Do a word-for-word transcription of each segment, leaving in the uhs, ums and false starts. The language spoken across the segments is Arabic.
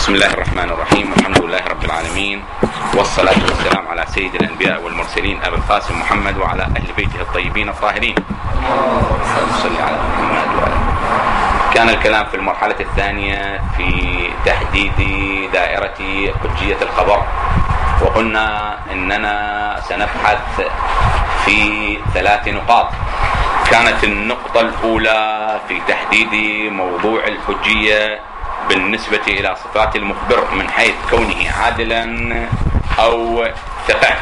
بسم الله الرحمن الرحيم، والحمد لله رب العالمين، والصلاة والسلام على سيد الأنبياء والمرسلين أبي القاسم محمد وعلى أهل بيته الطيبين الطاهرين. صل على محمد وعلى. كان الكلام في المرحلة الثانية في تحديد دائرة حجية الخبر، وقلنا إننا سنبحث في ثلاث نقاط. كانت النقطة الأولى في تحديد موضوع الحجية بالنسبة إلى صفات المخبر من حيث كونه عادلا أو ثقة.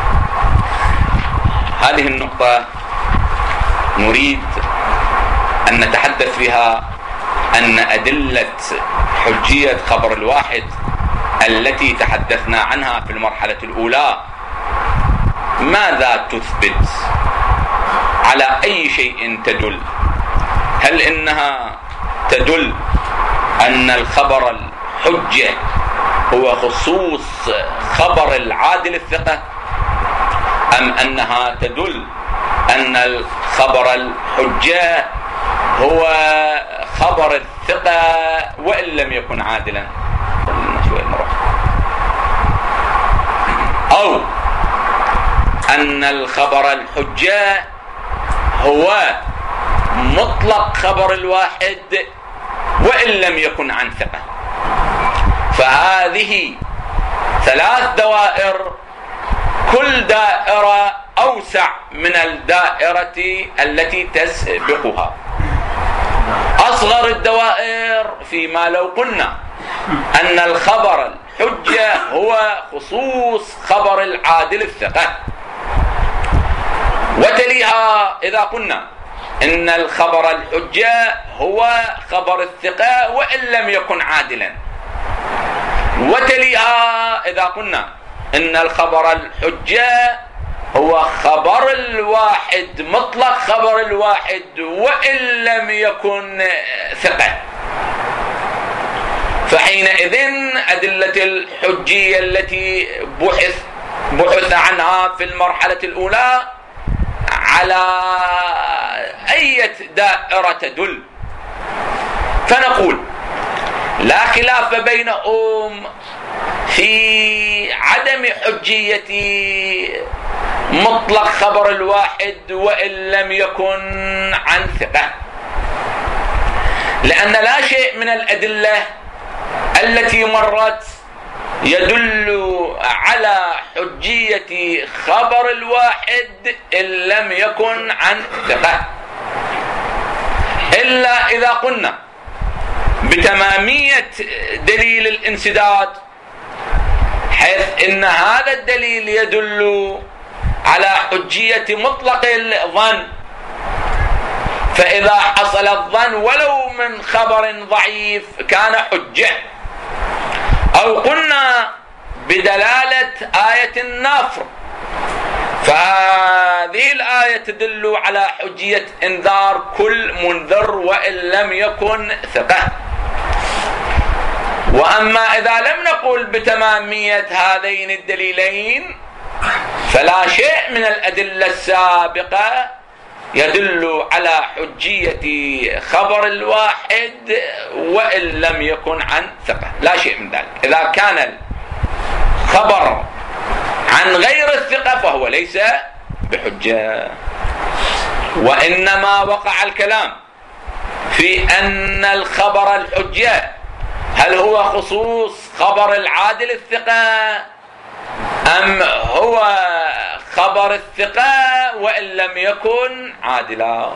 هذه النقطة نريد أن نتحدث فيها أن أدلة حجية خبر الواحد التي تحدثنا عنها في المرحلة الأولى ماذا تثبت؟ على أي شيء تدل؟ هل إنها تدل أن الخبر الحجة هو خصوص خبر العادل الثقة، أم أنها تدل أن الخبر الحجة هو خبر الثقة وإن لم يكن عادلا؟ أو أن الخبر الحجة هو مطلق خبر الواحد وإن لم يكن عن ثقة. فهذه ثلاث دوائر، كل دائرة أوسع من الدائرة التي تسبقها. أصغر الدوائر فيما لو قلنا أن الخبر الحجة هو خصوص خبر العادل الثقة، وتليها إذا قلنا إن الخبر الحجة هو خبر الثقة وإن لم يكن عادلا، وتليها إذا قلنا إن الخبر الحجة هو خبر الواحد مطلق خبر الواحد وإن لم يكن ثقة. فحينئذ أدلة الحجية التي بحث بحث عنها في المرحلة الأولى على أي دائرة تدل؟ فنقول لا خلاف بينهم في عدم حجية مطلق خبر الواحد وإن لم يكن عن ثقة، لأن لا شيء من الأدلة التي مرت يدل على حجية خبر الواحد إن لم يكن عن ثقة، إلا إذا قلنا بتمامية دليل الانسداد، حيث إن هذا الدليل يدل على حجية مطلق الظن، فإذا حصل الظن ولو من خبر ضعيف كان حجة. أو قلنا بدلالة آية النفر، فهذه الآية تدل على حجية إنذار كل منذر وإن لم يكن ثقة. وأما إذا لم نقل بتمامية هذين الدليلين فلا شيء من الأدلة السابقة يدل على حجية خبر الواحد وإن لم يكن عن ثقة، لا شيء من ذلك. إذا كان الخبر عن غير الثقة فهو ليس بحجة. وإنما وقع الكلام في أن الخبر الحجة هل هو خصوص خبر العادل الثقة أم هو خبر الثقة وإن لم يكن عادلا.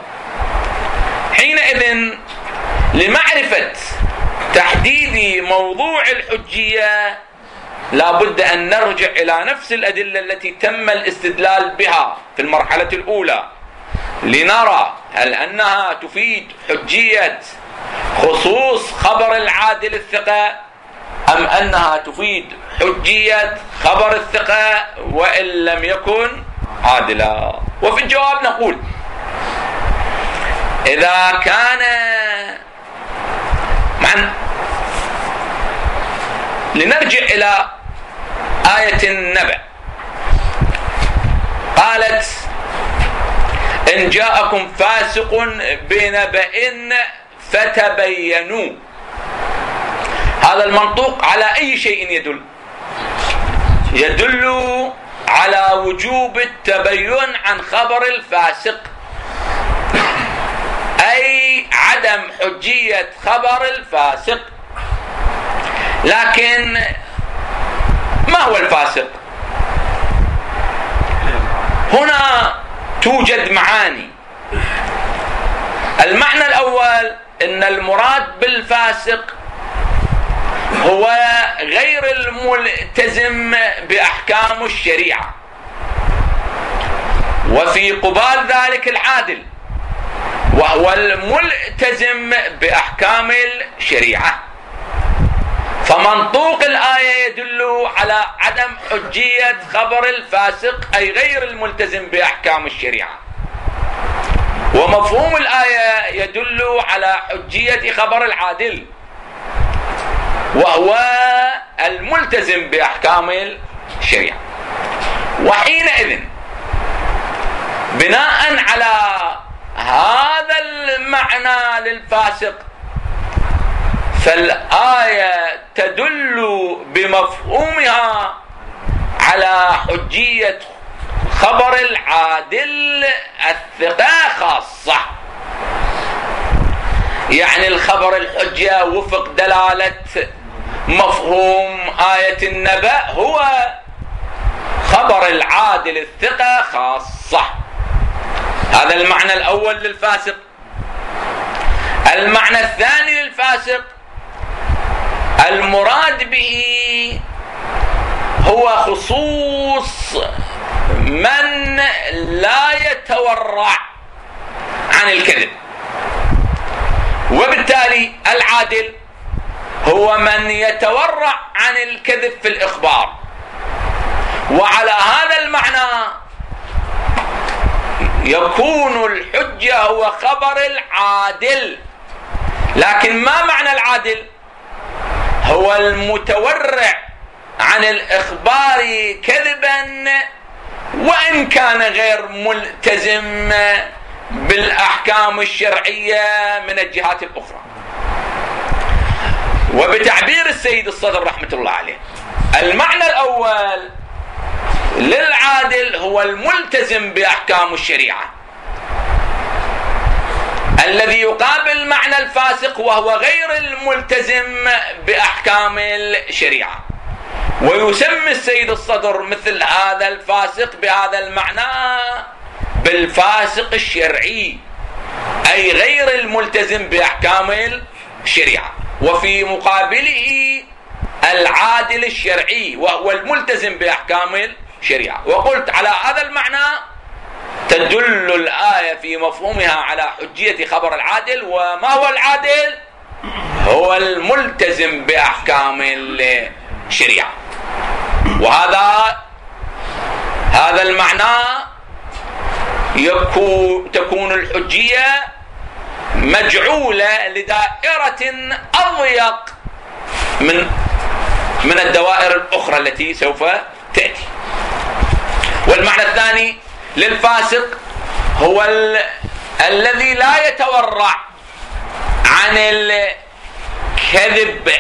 حينئذ لمعرفة تحديد موضوع الحجية لا بد أن نرجع إلى نفس الأدلة التي تم الاستدلال بها في المرحلة الأولى لنرى هل أنها تفيد حجية خصوص خبر العادل الثقة أم أنها تفيد حجية خبر الثقة وإن لم يكن عادلا. وفي الجواب نقول إذا كان معنا لنرجع إلى آية النبأ، قالت إن جاءكم فاسق بنبأ فتبينوا. هذا المنطوق على أي شيء يدل؟ يدل على وجوب التبين عن خبر الفاسق، أي عدم حجية خبر الفاسق. لكن ما هو الفاسق؟ هنا توجد معاني. المعنى الأول أن المراد بالفاسق هو غير الملتزم بأحكام الشريعة، وفي قبال ذلك العادل وهو الملتزم بأحكام الشريعة. فمنطوق الآية يدل على عدم حجية خبر الفاسق، أي غير الملتزم بأحكام الشريعة، ومفهوم الآية يدل على حجية خبر العادل وهو الملتزم بأحكام الشريعة. وحينئذ بناء على هذا المعنى للفاسق فالآية تدل بمفهومها على حجية خبر العادل الثقة خاصة. يعني الخبر الحجة وفق دلالة مفهوم آية النبأ هو خبر العادل الثقة خاصة. هذا المعنى الأول للفاسق. المعنى الثاني للفاسق المراد به هو خصوص من لا يتورع عن الكذب، وبالتالي العادل هو من يتورع عن الكذب في الإخبار. وعلى هذا المعنى يكون الحجة هو خبر العادل. لكن ما معنى العادل؟ هو المتورع عن الإخبار كذبا وإن كان غير ملتزم بالأحكام الشرعية من الجهات الأخرى. وبتعبير السيد الصدر رحمة الله عليه، المعنى الأول للعادل هو الملتزم بأحكام الشريعة، الذي يقابل معنى الفاسق وهو غير الملتزم بأحكام الشريعة. ويسمي السيد الصدر مثل هذا الفاسق بهذا المعنى بالفاسق الشرعي، أي غير الملتزم بأحكام الشريعة. وفي مقابله العادل الشرعي وهو الملتزم بأحكام الشريعة. وقلت على هذا المعنى تدل الآية في مفهومها على حجية خبر العادل. وما هو العادل؟ هو الملتزم بأحكام الشريعة. وهذا هذا المعنى يكون تكون الحجية مجعولة لدائرة أضيق من من الدوائر الأخرى التي سوف تأتي. والمعنى الثاني للفاسق هو ال... الذي لا يتورع عن الكذب،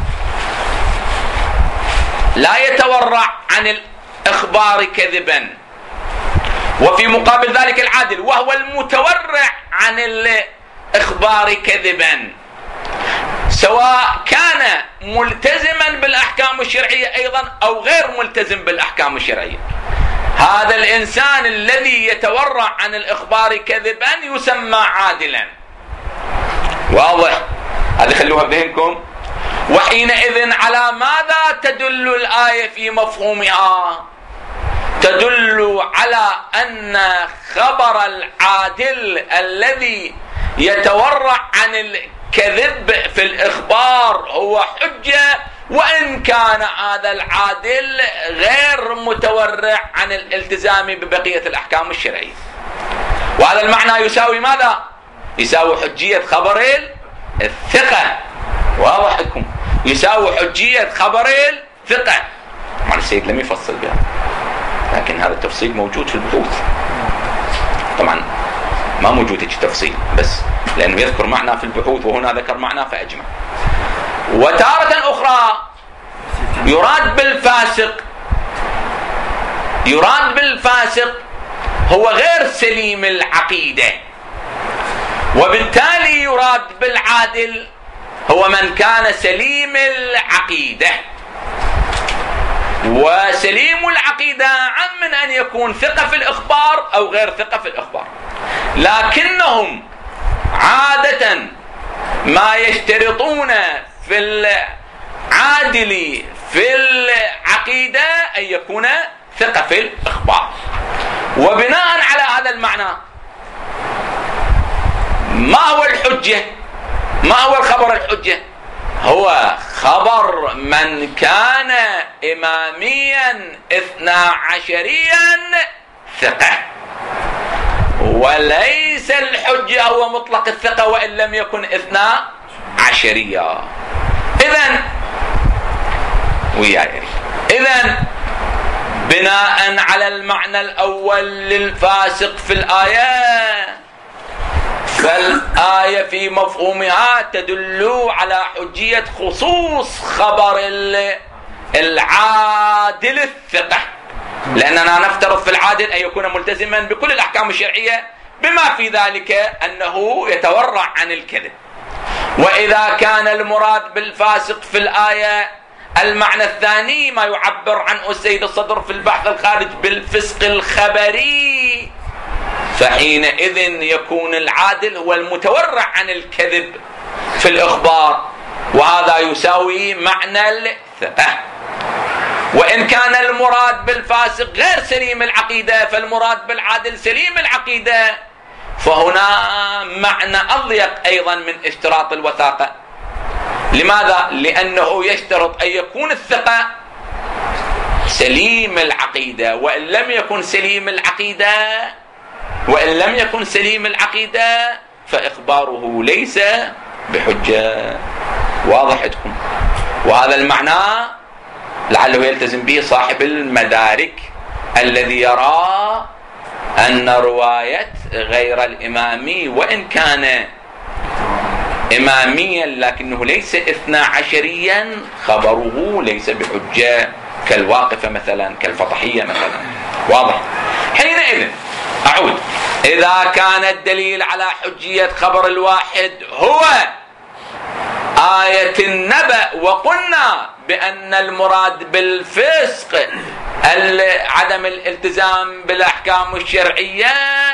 لا يتورع عن الإخبار كذبا. وفي مقابل ذلك العادل وهو المتورع عن الإخبار كذبا، سواء كان ملتزما بالأحكام الشرعية أيضا أو غير ملتزم بالأحكام الشرعية. هذا الإنسان الذي يتورع عن الإخبار كذبا يسمى عادلا. واضح؟ هذه خلوها بذهنكم. وحينئذ على ماذا تدل الآية في مفهومها؟ تدل على أن خبر العادل الذي يتورع عن الكذب في الإخبار هو حجة، وإن كان هذا العادل غير متورع عن الالتزام ببقية الأحكام الشرعية. وهذا المعنى يساوي ماذا؟ يساوي حجية خبر الثقة. واضح لكم؟ يساوي حجية خبر الثقة. طبعا السيد لم يفصل بها، لكن هذا التفصيل موجود في البحوث. طبعا ما موجود هيك تفصيل، بس لأنه يذكر معنى في البحوث وهنا ذكر معنى فأجمع. وتارة أخرى يراد بالفاسق يراد بالفاسق هو غير سليم العقيدة، وبالتالي يراد بالعادل هو من كان سليم العقيدة. وسليم العقيدة عم من أن يكون ثقة في الإخبار أو غير ثقة في الإخبار، لكنهم عادة ما يشترطون في العادل في العقيدة أن يكون ثقة في الإخبار. وبناء على هذا المعنى ما هو الحجة؟ ما هو الخبر الحجة؟ هو خبر من كان إماميا اثنا عشريا ثقة، وليس الحجة هو مطلق الثقة وإن لم يكن اثنا عشريا. إذن وياي إذن بناء على المعنى الأول للفاسق في الآية، فالآية في مفهومها تدل على حجية خصوص خبر العادل الثقة، لأننا نفترض في العادل أن يكون ملتزما بكل الأحكام الشرعية بما في ذلك أنه يتورع عن الكذب. وإذا كان المراد بالفاسق في الآية المعنى الثاني ما يعبر عنه السيد الصدر في البحث الخارج بالفسق الخبري، فحينئذ يكون العادل هو المتورع عن الكذب في الإخبار، وهذا يساوي معنى الثقة. وإن كان المراد بالفاسق غير سليم العقيدة فالمراد بالعادل سليم العقيدة، فهنا معنى أضيق أيضا من اشتراط الوثاقة. لماذا؟ لأنه يشترط أن يكون الثقة سليم العقيدة، وإن لم يكن سليم العقيدة وإن لم يكن سليم العقيدة فإخباره ليس بحجة. واضح عندكم؟ وهذا المعنى لعله يلتزم به صاحب المدارك الذي يرى أن رواية غير الإمامي وإن كان إماميا لكنه ليس اثنا عشريا خبره ليس بحجة، كالواقفة مثلا، كالفطحية مثلا. واضح؟ حينئذ أعود، إذا كان الدليل على حجية خبر الواحد هو آية النبأ، وقلنا بأن المراد بالفسق عدم الالتزام بالأحكام الشرعية،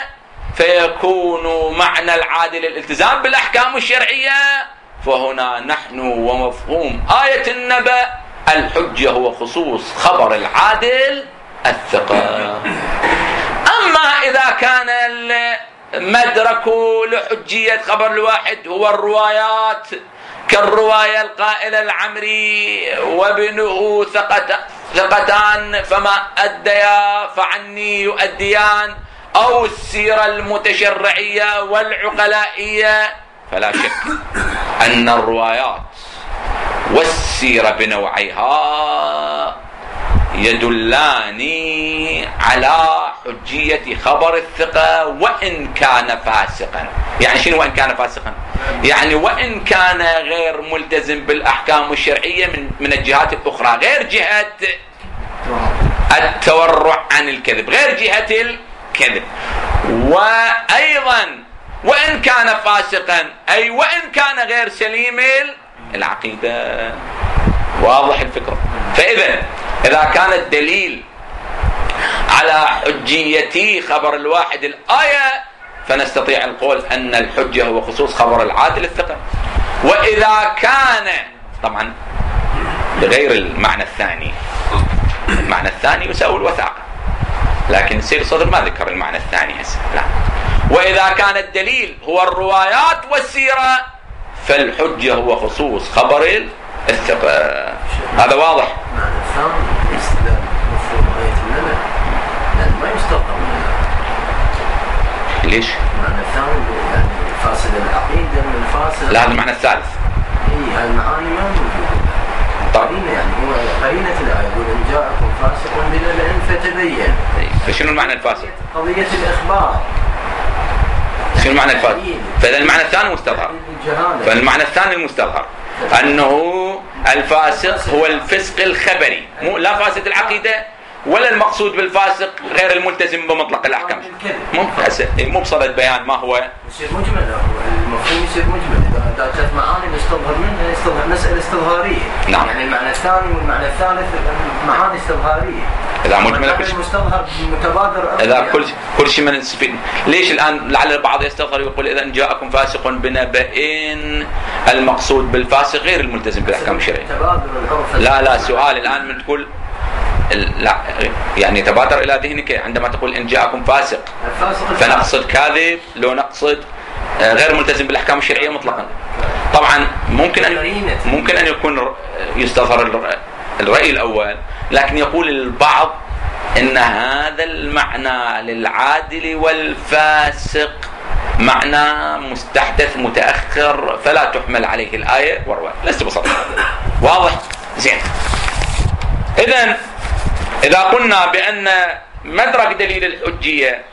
فيكون معنى العادل الالتزام بالأحكام الشرعية، فهنا نحن ومفهوم آية النبأ الحجة هو خصوص خبر العادل الثقة. أما إذا كان المدرك لحجية خبر الواحد هو الروايات كالرواية القائلة العمري وابنه ثقتان فما أديا فعني يؤديان، أو السيرة المتشرعية والعقلائية، فلا شك أن الروايات والسيرة بنوعيها يدلان على حجية خبر الثقة وإن كان فاسقا. يعني شنو وإن كان فاسقا؟ يعني وإن كان غير ملتزم بالأحكام الشرعية من, من الجهات الأخرى، غير جهة التورع عن الكذب، غير جهة الكذب. وأيضا وإن كان فاسقا أي وإن كان غير سليم العقيدة. واضح الفكرة؟ فإذا إذا كان الدليل على حجية خبر الواحد الآية فنستطيع القول أن الحجة هو خصوص خبر العادل الثقة. وإذا كان طبعا بغير المعنى الثاني، المعنى الثاني يساوي الوثاقة، لكن السيد الصدر ما ذكر المعنى الثاني هسه. لا. وإذا كان الدليل هو الروايات والسيرة فالحجة هو خصوص خبر الثقة. هذا واضح؟ معنى الثاني استدلال مفهوم آية النبأ لأن ما يستطيع ليش؟ معنى الثاني يعني فاسد العقيدة من الفاسد. لا، هذا المعنى الثالث. إيه، هاي المعاني ما موجودة. قرينة يعني هو قرينة الآية يقول إن جاءكم فاسق بنبأ فتبين. فشنو المعنى الفاسد؟ قضية الإخبار. شنو المعنى الفاسد؟ فإذا المعنى الثاني مستظهر. الجهالة. فالمعنى الثاني المستظهر. أنه الفاسق هو الفسق الخبري، مو لا فاسد العقيدة ولا المقصود بالفاسق غير الملتزم بمطلق الأحكام. مو بصدد بيان ما هو يصير مجمل، المفهوم يصير مجمل إذا كانت معاني نستظهر منها يستظهر مسألة استظهارية. نعم. يعني المعنى الثاني والمعنى الثالث معاني استظهارية. إذا مجمل كل شيء مستظهر متبادر. إذا كل كل شيء من نستفيد. ليش الآن لعل البعض يستظهر ويقول إذا إن جاءكم فاسق بنبأ المقصود بالفاسق غير الملتزم بالأحكام الشرعية. لا لا سؤال الآن من تقول لا يعني تبادر إلى ذهنك عندما تقول إن جاءكم فاسق فنقصد كاذب لو نقصد غير ملتزم بالأحكام الشرعية مطلقا. طبعا ممكن أن ممكن أن يكون يستظهر الرأي الأول، لكن يقول البعض إن هذا المعنى للعادل والفاسق معنى مستحدث متأخر فلا تحمل عليه الآية والرواية. لست بسطر واضح زين. إذن إذا قلنا بأن مدرك دليل الحجية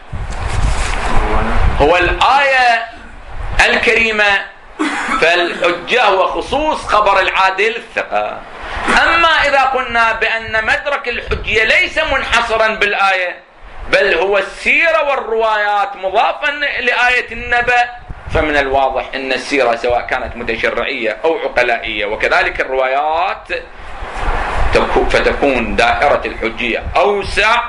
هو الآية الكريمة فالحجة هو خصوص خبر العادل الثقة. أما إذا قلنا بأن مدرك الحجية ليس منحصرا بالآية بل هو السيرة والروايات مضافا لآية النبأ، فمن الواضح أن السيرة سواء كانت متشرعية أو عقلائية وكذلك الروايات فتكون دائرة الحجية أوسع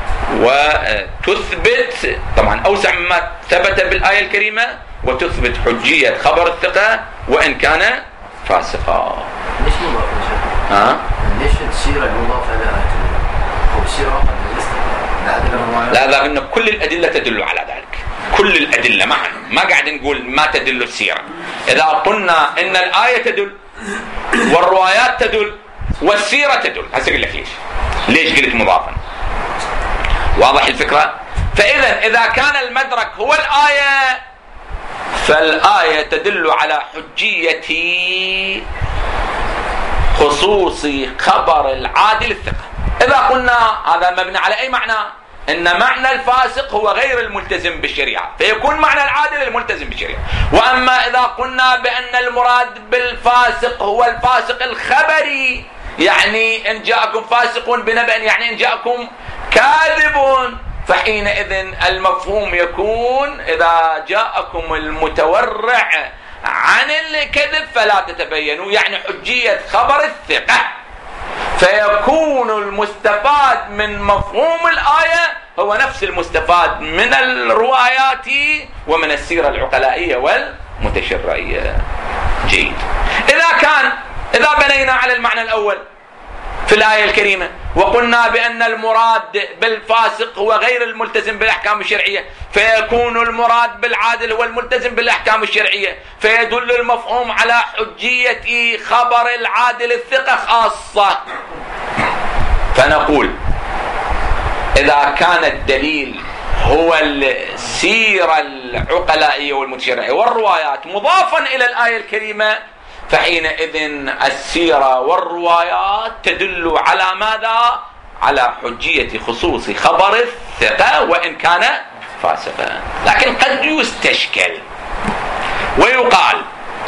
وتثبت طبعا أوسع مما ثبت بالآية الكريمة وتثبت حجية خبر الثقة وإن كان فاسقا. ليش مضافة؟ ها؟ ليش السيرة المضافة لآية أو السيرة لا لا إن كل الأدلة تدل على ذلك، كل الأدلة معا، ما قاعد نقول ما تدل السيرة. إذا قلنا إن الآية تدل والروايات تدل والسيرة تدل، هسه أقول لك ليش ليش قلت مضافا. واضح الفكرة؟ فإذا إذا كان المدرك هو الآية فالآية تدل على حجية خصوص خبر العادل الثقة. إذا قلنا هذا مبني على أي معنى؟ إن معنى الفاسق هو غير الملتزم بالشريعة فيكون معنى العادل الملتزم بالشريعة. وأما إذا قلنا بأن المراد بالفاسق هو الفاسق الخبري يعني إن جاءكم فاسق بنبأ يعني إن جاءكم كاذب فحينئذ المفهوم يكون إذا جاءكم المتورع عن الكذب فلا تتبينوا يعني حجية خبر الثقة، فيكون المستفاد من مفهوم الآية هو نفس المستفاد من الروايات ومن السيرة العقلائية والمتشرعية. جيد. إذا كان إذا بنينا على المعنى الأول في الآية الكريمة وقلنا بأن المراد بالفاسق هو غير الملتزم بالأحكام الشرعية فيكون المراد بالعادل هو الملتزم بالأحكام الشرعية فيدل المفهوم على حجية خبر العادل الثقة خاصة. فنقول إذا كان الدليل هو السيرة العقلائية والمتشرعية والروايات مضافا إلى الآية الكريمة فحينئذ السيرة والروايات تدل على ماذا؟ على حجية خصوص خبر الثقة وإن كان فاسقا. لكن قد يستشكل ويقال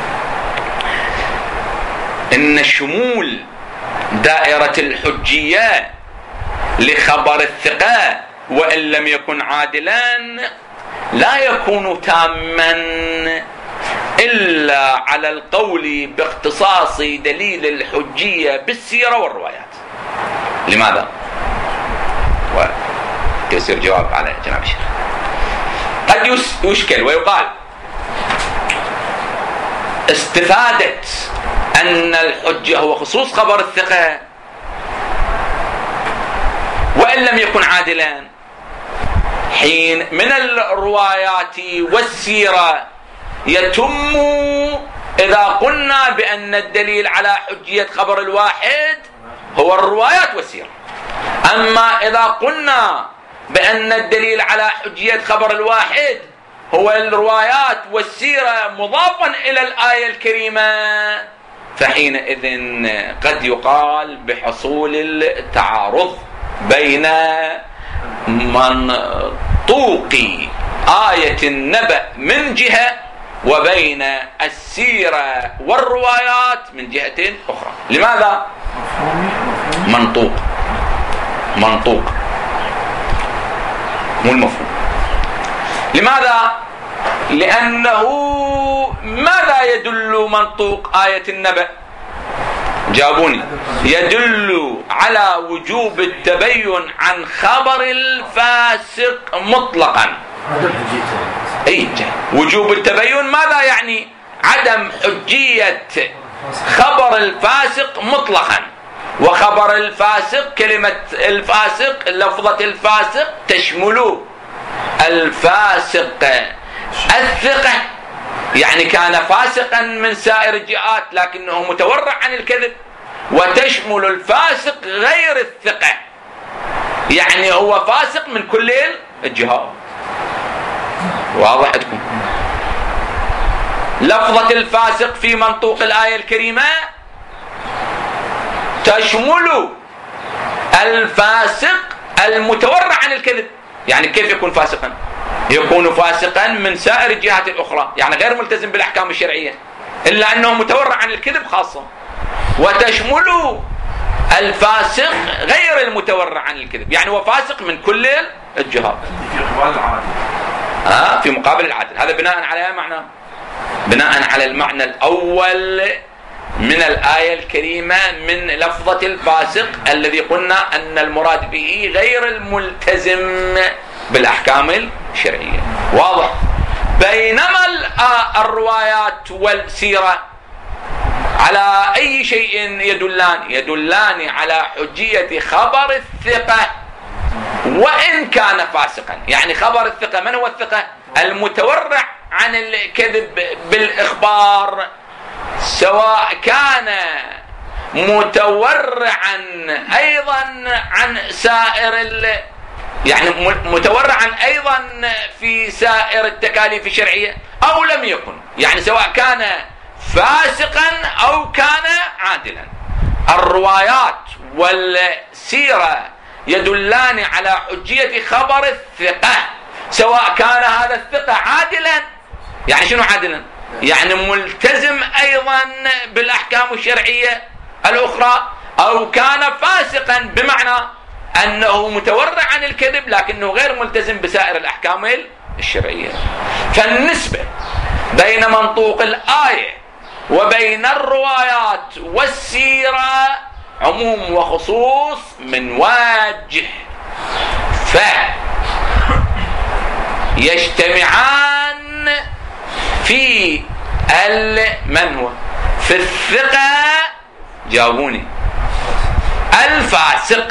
إن شمول دائرة الحجية لخبر الثقة وإن لم يكن عادلا لا يكون تاما إلا على القول باختصاص دليل الحجية بالسيرة والروايات. لماذا؟ ويصير جواب على جناب الشيخ. قد يشكل ويقال استفادة أن الحجة هو خصوص خبر الثقة وإن لم يكن عادلا حين من الروايات والسيرة يتم إذا قلنا بأن الدليل على حجية خبر الواحد هو الروايات والسيرة. أما إذا قلنا بأن الدليل على حجية خبر الواحد هو الروايات والسيرة مضافا إلى الآية الكريمة فحينئذ قد يقال بحصول التعارض بين منطوق آية النبأ من جهة وبين السيرة والروايات من جهة أخرى. لماذا؟ منطوق منطوق مو المفهوم. لماذا؟ لأنه ماذا يدل منطوق آية النبأ؟ جاوبوني. يدل على وجوب التبين عن خبر الفاسق مطلقا. أي وجوب التبين ماذا يعني؟ عدم حجية خبر الفاسق مطلقا. وخبر الفاسق، كلمة الفاسق، لفظة الفاسق تشمل الفاسق الثقة، يعني كان فاسقا من سائر الجهات لكنه متورع عن الكذب، وتشمل الفاسق غير الثقة، يعني هو فاسق من كل الجهات. واضح عندكم؟ لفظة الفاسق في منطوق الآية الكريمة تشمل الفاسق المتورع عن الكذب. يعني كيف يكون فاسقا؟ يكون فاسقا من سائر الجهات الأخرى، يعني غير ملتزم بالأحكام الشرعية، إلا أنه متورع عن الكذب خاصة. وتشمل الفاسق غير المتورع عن الكذب، يعني هو فاسق من كل الجهات. آه في مقابل العدل. هذا بناء على معنى بناء على المعنى الأول من الآية الكريمة من لفظة الفاسق، الذي قلنا أن المراد به غير الملتزم بالأحكام الشرعية. واضح؟ بينما الروايات والسيرة على أي شيء يدلان؟ يدلان على حجية خبر الثقة وإن كان فاسقا. يعني خبر الثقة، من هو الثقة؟ المتورع عن الكذب بالإخبار، سواء كان متورعا أيضا عن سائر ال... يعني متورعا أيضا في سائر التكاليف الشرعية أو لم يكن، يعني سواء كان فاسقا أو كان عادلا. الروايات والسيرة يدلان على حجية خبر الثقة، سواء كان هذا الثقة عادلا، يعني شنو عادلا؟ يعني ملتزم أيضا بالأحكام الشرعية الأخرى، أو كان فاسقا بمعنى أنه متورع عن الكذب لكنه غير ملتزم بسائر الأحكام الشرعية. فالنسبة بين منطوق الآية وبين الروايات والسيرة عموم وخصوص من واجه، فيجتمعان في من هو في الثقة. جاوبوني. الفاسق.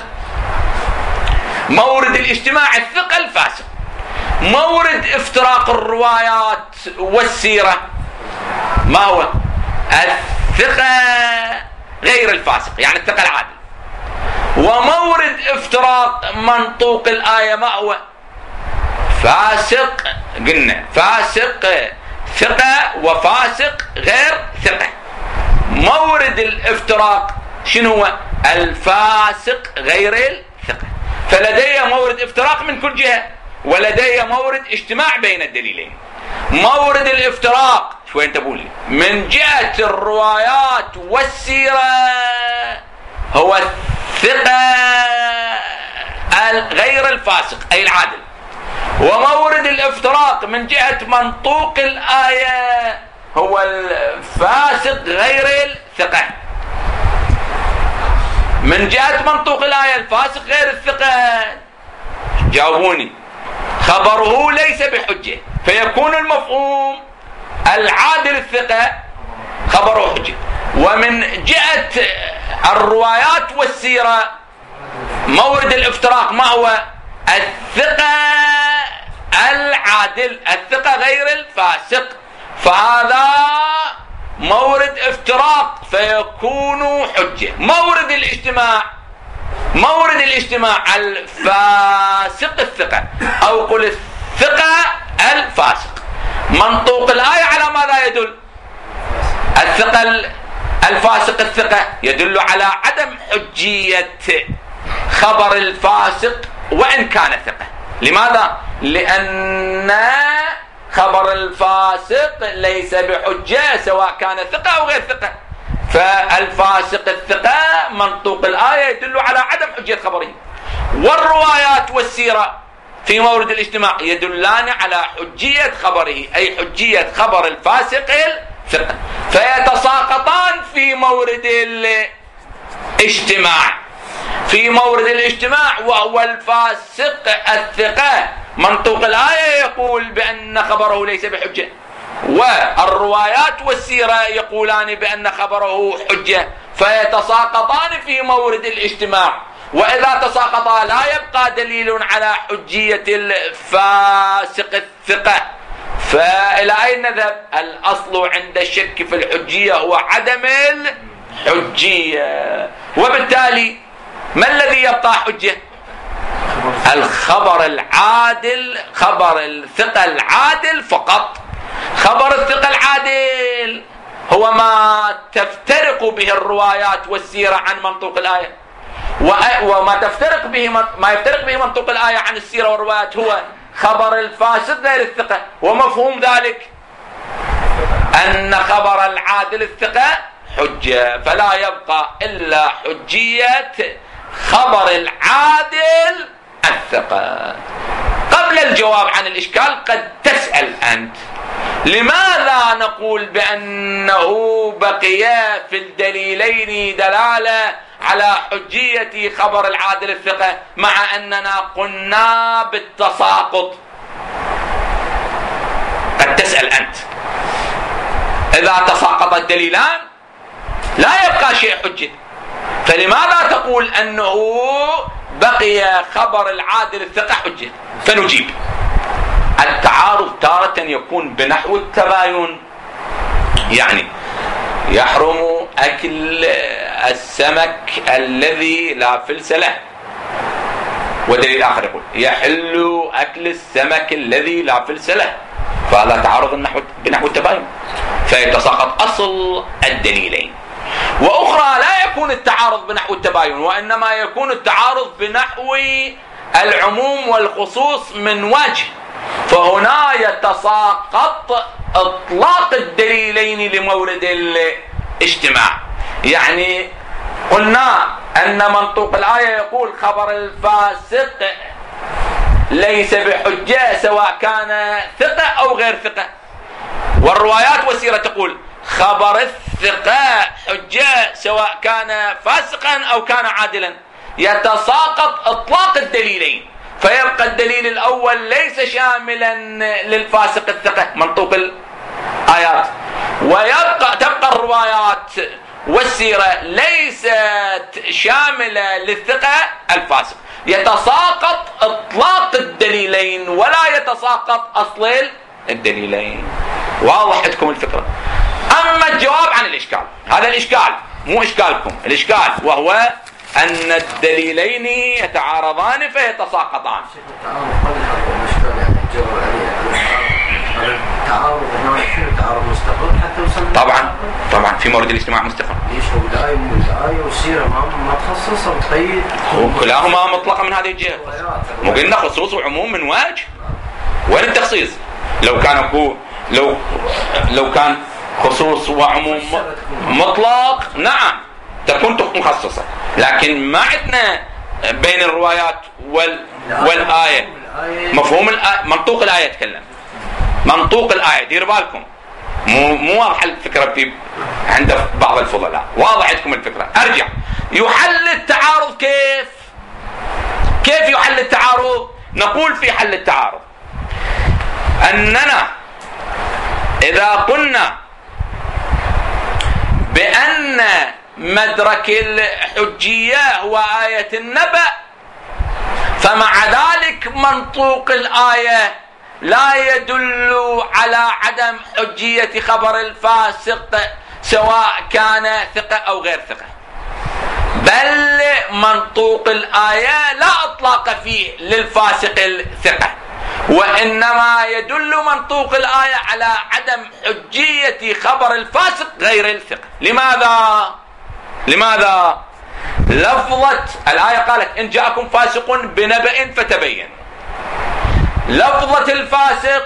مورد الاجتماع الثقة الفاسق. مورد افتراق الروايات والسيرة ما هو؟ الثقة غير الفاسق، يعني الثقة العادل. ومورد افتراق منطوق الآية ما هو؟ فاسق، قلنا فاسق ثقة وفاسق غير ثقة. مورد الافتراق شنو هو؟ الفاسق غير الثقة. فلدي مورد افتراق من كل جهة، ولدي مورد اجتماع بين الدليلين. مورد الافتراق شوي انتبهوا لي من جهة الروايات والسيرة هو الثقة غير الفاسق أي العادل. ومورد الافتراق من جهة منطوق الآية هو الفاسق غير الثقة. من جهة منطوق الآية الفاسق غير الثقة. جاوبوني. خبره ليس بحجة، فيكون المفهوم العادل الثقة خبره حجة. ومن جهة الروايات والسيرة مورد الافتراق ما هو؟ الثقة العادل، الثقة غير الفاسق. فهذا مورد افتراق فيكون حجة. مورد الاجتماع مورد الاجتماع الفاسق الثقة، أو قل الثقة الفاسق. منطوق الآية على ماذا يدل؟ الثقة الفاسق الثقة يدل على عدم حجية خبر الفاسق وإن كان ثقة. لماذا؟ لأن خبر الفاسق ليس بحجة سواء كان ثقة أو غير ثقة. فالفاسق الثقة منطوق الآية يدل على عدم حجية خبره، والروايات والسيرة في مورد الاجتماع يدلان على حجية خبره، أي حجية خبر الفاسق الثقة، فيتساقطان في مورد الاجتماع. في مورد الاجتماع وهو الفاسق الثقة منطوق الآية يقول بأن خبره ليس بحجة، والروايات والسيرة يقولان بأن خبره حجة، فيتساقطان في مورد الاجتماع. وإذا تساقطا لا يبقى دليل على حجية الفاسق الثقة. فإلى أين نذهب؟ الأصل عند الشك في الحجية هو عدم الحجية، وبالتالي ما الذي يبقى حجة؟ الخبر العادل، خبر الثقة العادل فقط. خبر الثقة العادل هو ما تفترق به الروايات والسيرة عن منطوق الآية، وما تفترق به ما يفترق به منطوق الآية عن السيرة والروايات هو خبر الفاسد غير الثقة. ومفهوم ذلك أن خبر العادل الثقة حجة، فلا يبقى إلا حجية خبر العادل الثقة. قبل الجواب عن الإشكال قد تسأل أنت لماذا نقول بأنه بقي في الدليلين دلالة على حجية خبر العادل الثقة مع أننا قلنا بالتساقط؟ قد تسأل أنت إذا تساقط الدليلان لا يبقى شيء حجة، فلماذا تقول أنه بقي خبر العادل الثقة حجة؟ فنجيب: التعارض تارة يكون بنحو التباين، يعني يحرم أكل السمك الذي لا فلس له، ودليل آخر يقول يحل أكل السمك الذي لا فلس له، فهذا تعارض بنحو التباين، فيتساقط أصل الدليلين. وأخرى لا يكون التعارض بنحو التباين، وإنما يكون التعارض بنحو العموم والخصوص من وجه، فهنا يتساقط إطلاق الدليلين لمورد الاجتماع. يعني قلنا أن منطوق الآية يقول خبر الفاسق ليس بحجة سواء كان ثقة أو غير ثقة، والروايات والسيرة تقول خبر الثقة حجة سواء كان فاسقا أو كان عادلا. يتساقط إطلاق الدليلين، فيبقى الدليل الأول ليس شاملا للفاسق الثقة منطوق الآيات، ويبقى تبقى الروايات والسيرة ليست شاملة للثقة الفاسق. يتساقط إطلاق الدليلين ولا يتساقط أصل الدليلين. واضح عندكم الفكرة؟ أما الجواب عن الإشكال، هذا الإشكال مو إشكالكم، الإشكال وهو أن الدليلين يتعارضان فيتساقطان. طبعا طبعا في مورد الاجتماع مستقر. ليش هو الآية الآية والسيرة ما تخصص أو تقيد؟ كلاهما مطلقة من هذه الجهة. مو قلنا خصوص وعموم من وجه؟ وين التخصيص؟ لو كان لو لو كان خصوص وعموم مطلق نعم تكون مخصصة، لكن ما عندنا بين الروايات وال والآية مفهوم الآية، منطوق الآية يتكلم، منطوق الآية دير بالكم، مو مو واضح الفكرة في عند بعض الفضلاء. واضح عندكم الفكرة؟ أرجع. يحل التعارض كيف؟ كيف يحل التعارض؟ نقول في حل التعارض أننا إذا قلنا بأن مدرك الحجية هو آية النبأ، فمع ذلك منطوق الآية لا يدل على عدم حجية خبر الفاسق سواء كان ثقة أو غير ثقة، بل منطوق الآية لا إطلاق فيه للفاسق الثقة، وإنما يدل منطوق الآية على عدم حجية خبر الفاسق غير الثقة. لماذا؟ لماذا؟ لفظة الآية قالت إن جاءكم فاسق بنبأ فتبين. لفظة الفاسق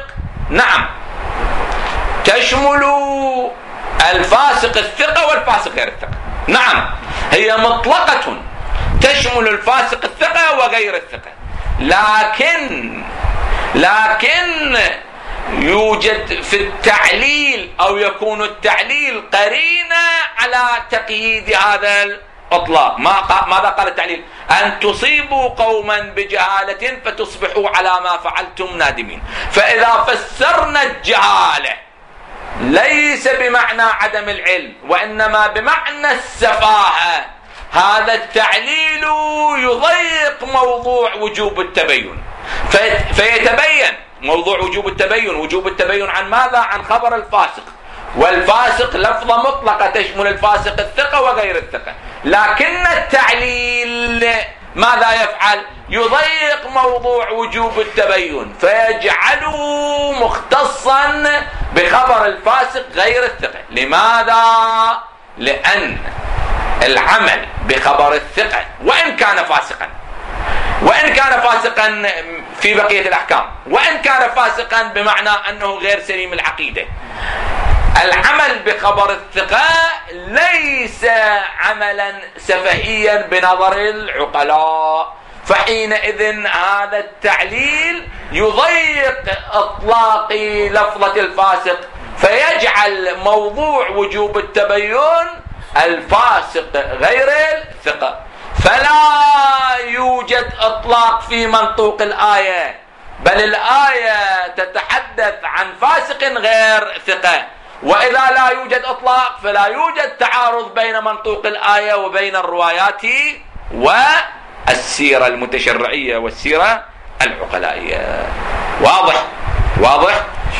نعم تشمل الفاسق الثقة والفاسق غير الثقة. نعم هي مطلقة تشمل الفاسق الثقة وغير الثقة، لكن لكن يوجد في التعليل أو يكون التعليل قرينة على تقييد هذا الإطلاق. ماذا قال التعليل؟ أن تصيبوا قوما بجهالة فتصبحوا على ما فعلتم نادمين. فإذا فسرنا الجهالة ليس بمعنى عدم العلم وإنما بمعنى السفاهة، هذا التعليل يضيق موضوع وجوب التبين، فيتبين موضوع وجوب التبين. وجوب التبين عن ماذا؟ عن خبر الفاسق، والفاسق لفظة مطلقة تشمل الفاسق الثقة وغير الثقة، لكن التعليل ماذا يفعل؟ يضيق موضوع وجوب التبين فيجعله مختصا بخبر الفاسق غير الثقة. لماذا؟ لأن العمل بخبر الثقة وإن كان فاسقا، وإن كان فاسقا في بقية الأحكام، وإن كان فاسقا بمعنى أنه غير سليم العقيدة، العمل بخبر الثقة ليس عملا سفهيا بنظر العقلاء، فحينئذ هذا التعليل يضيق إطلاق لفظة الفاسق فيجعل موضوع وجوب التبين الفاسق غير الثقة، فلا يوجد إطلاق في منطوق الآية، بل الآية تتحدث عن فاسق غير ثقة. وإذا لا يوجد إطلاق فلا يوجد تعارض بين منطوق الآية وبين الروايات والسيرة المتشرعية والسيرة العقلائية. واضح؟ واضح؟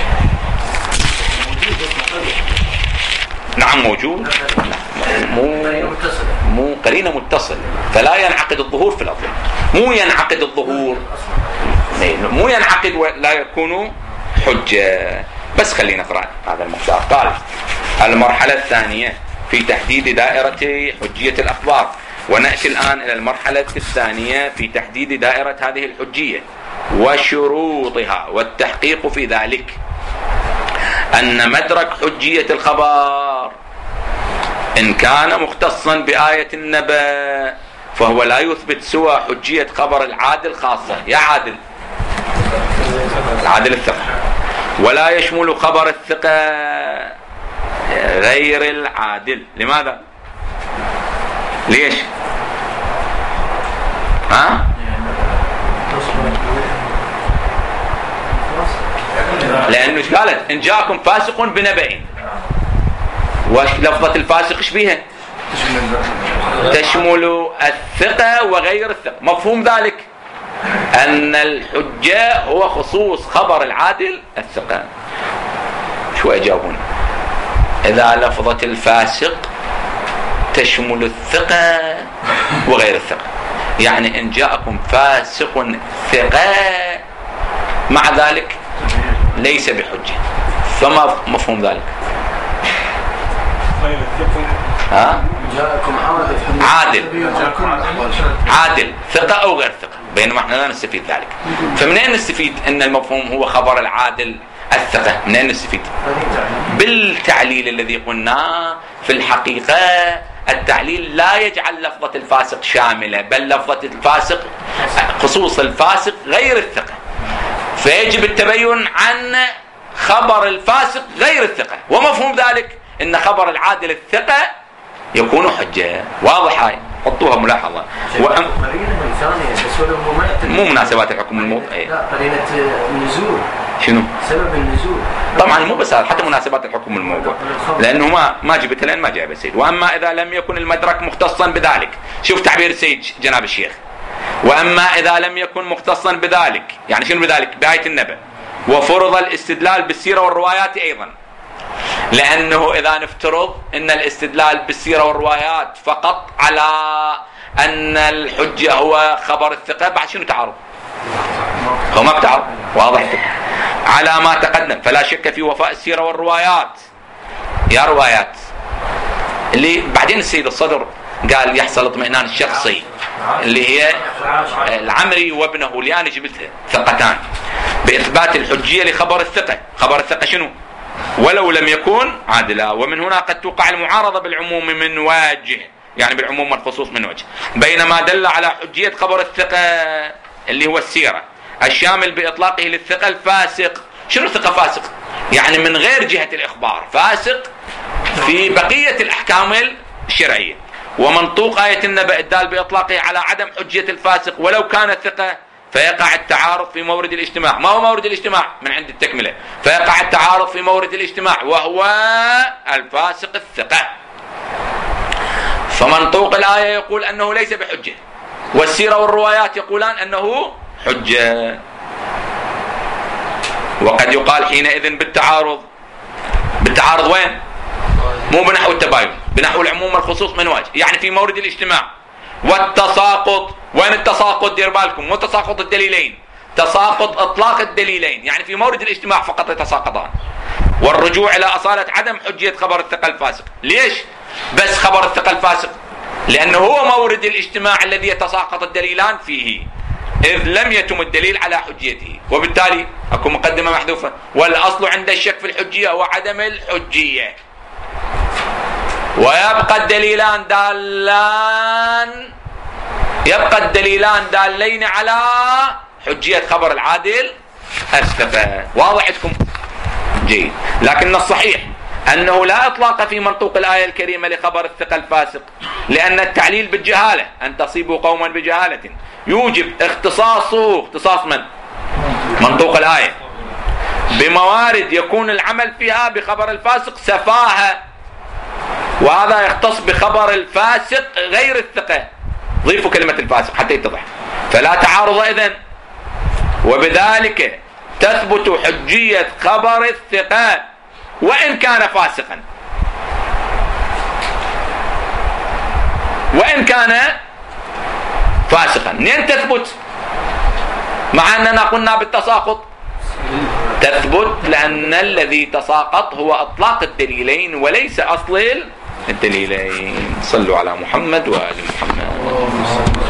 نعم موجود. مو مو قرينة متصل، فلا ينعقد الظهور في الأصل. مو ينعقد الظهور، مو ينعقد ولا يكون حجة. بس خلينا نقرأ هذا المختار. قال المرحلة الثانية في تحديد دائرة حجية الأخبار. ونأتي الآن إلى المرحلة الثانية في تحديد دائرة هذه الحجية وشروطها. والتحقيق في ذلك أن مدرك حجية الخبر إن كان مختصا بآية النبأ فهو لا يثبت سوى حجية خبر العادل خاصة، يا عادل العادل الثقة، ولا يشمل خبر الثقة غير العادل. لماذا؟ ليش؟ ها؟ لأنه ايش قالت؟ إن جاءكم فاسق بنبأ، ولفظة الفاسق ايش بيها؟ تشمل الثقة وغير الثقة. مفهوم ذلك أن الحجة هو خصوص خبر العادل الثقة. شو أجابون؟ إذا لفظة الفاسق تشمل الثقة وغير الثقة، يعني إن جاءكم فاسق ثقة مع ذلك ليس بحجة. فما مفهوم ذلك؟ ها؟ عادل عادل ثقة أو غير ثقة، بينما احنا لا نستفيد ذلك. فمنين نستفيد أن المفهوم هو خبر العادل الثقة؟ منين نستفيد؟ بالتعليل الذي قلناه. في الحقيقة التعليل لا يجعل لفظة الفاسق شاملة، بل لفظة الفاسق خصوص الفاسق غير الثقة، فيجب التبين عن خبر الفاسق غير الثقة. ومفهوم ذلك أن خبر العادل الثقة يكون حجة. واضح؟ هاي حطوها ملاحظة. وأم... مو مناسبات الحكم الموضوع. لا قرينة النزول. شنو؟ سبب النزول. طبعا مو بس هذا، حتى مناسبات الحكم الموضوع، لأنه ما ما جبتها لأن ما جاء السيد. وأما إذا لم يكن المدرك مختصا بذلك، شوف تعبير السيد جناب الشيخ، وأما إذا لم يكن مختصا بذلك، يعني شنو بذلك؟ بآية النبأ، وفرض الاستدلال بالسيرة والروايات أيضا، لأنه إذا نفترض أن الاستدلال بالسيرة والروايات فقط على أن الحجة هو خبر الثقة، بعد شنو تعارض؟ هو ما بتعارض. واضح على ما تقدم. فلا شك في وفاء السيرة والروايات. يا روايات اللي بعدين السيد الصدر قال يحصل اطمئنان الشخصي، اللي هي العمري وابنه اللي أنا جبتها ثقتان. بإثبات الحجية لخبر الثقة. خبر الثقة شنو؟ ولو لم يكن عادلا. ومن هنا قد توقع المعارضة بالعموم من وجه، يعني بالعموم والخصوص من وجه، بينما دل على حجية خبر الثقة اللي هو السيرة الشامل بإطلاقه للثقة الفاسق. شنو ثقة فاسق؟ يعني من غير جهة الإخبار، فاسق في بقية الأحكام الشرعية. ومنطوق آية النبأ الدال بإطلاقه على عدم حجية الفاسق ولو كان ثقة، فيقع التعارض في مورد الاجتماع. ما هو مورد الاجتماع؟ من عند التكملة. فيقع التعارض في مورد الاجتماع وهو الفاسق الثقة. فمنطوق الآية يقول أنه ليس بحجة، والسيرة والروايات يقولان أنه حجة. وقد يقال حينئذ بالتعارض. بالتعارض وين؟ مو بنحو التباين، بنحو العموم والخصوص من وجه، يعني في مورد الاجتماع. والتساقط، وين التساقط؟ دير بالكم، مو تساقط الدليلين، تساقط اطلاق الدليلين، يعني في مورد الاجتماع فقط يتساقطان. والرجوع الى اصالة عدم حجية خبر الثقة الفاسق. ليش بس خبر الثقة الفاسق؟ لانه هو مورد الاجتماع الذي يتساقط الدليلان فيه، اذ لم يتم الدليل على حجيته، وبالتالي اكو مقدمة محذوفة. والاصل عند الشك في الحجية هو عدم الحجية، ويبقى الدليلان دالان يبقى الدليلان دالين على حجية خبر العادل الثقة. واضح عندكم؟ جيد. لكن الصحيح أنه لا إطلاق في منطوق الآية الكريمة لخبر الثقة الفاسق، لأن التعليل بالجهالة، أن تصيبوا قوما بجهالة، يوجب اختصاصه، اختصاص من؟ منطوق الآية، بموارد يكون العمل فيها بخبر الفاسق سفاهة، وهذا يختص بخبر الفاسق غير الثقة. ضيفوا كلمة الفاسق حتى يتضح. فلا تعارض إذن، وبذلك تثبت حجية خبر الثقة وإن كان فاسقا، وإن كان فاسقا. منين تثبت؟ مع أننا قلنا بالتساقط. تثبت لأن الذي تساقط هو أطلاق الدليلين وليس أصل الدليلين. صلوا على محمد وآل محمد.